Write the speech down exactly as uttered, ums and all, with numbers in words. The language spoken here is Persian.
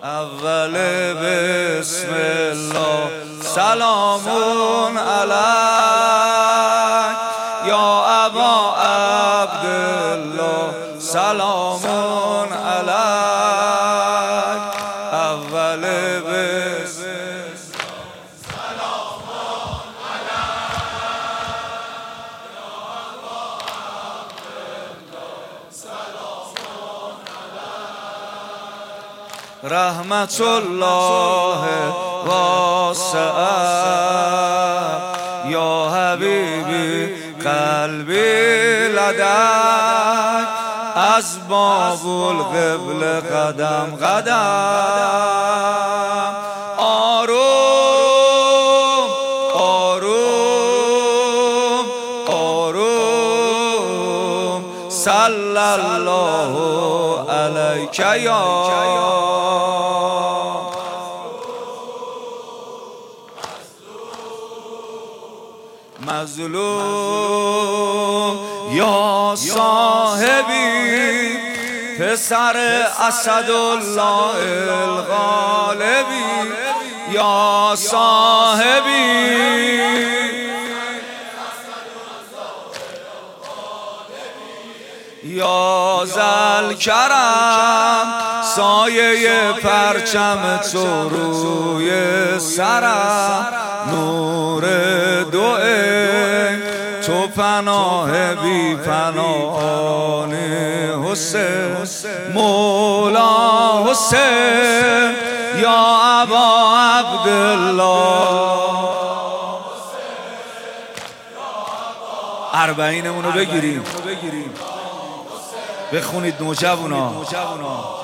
اول بسم الله سلامون علیک یا ابا عبدالله سلامون علیک اول بسم رحمت الله واسعه یا حبیبی قلبی لدک از باب القبله قدم قدم آروم آروم آروم صلی الله علیک یا مظلوم یا صاحبی پسر اسدالله الغالبی یا صاحبی یا ذل کرم سایه پرچم تو روی سرم نور دوئه تو پناه بی پناهان حسین مولا حسین یا ابا عبدالله اربعینمونو بگیریم بخونید نوجوانا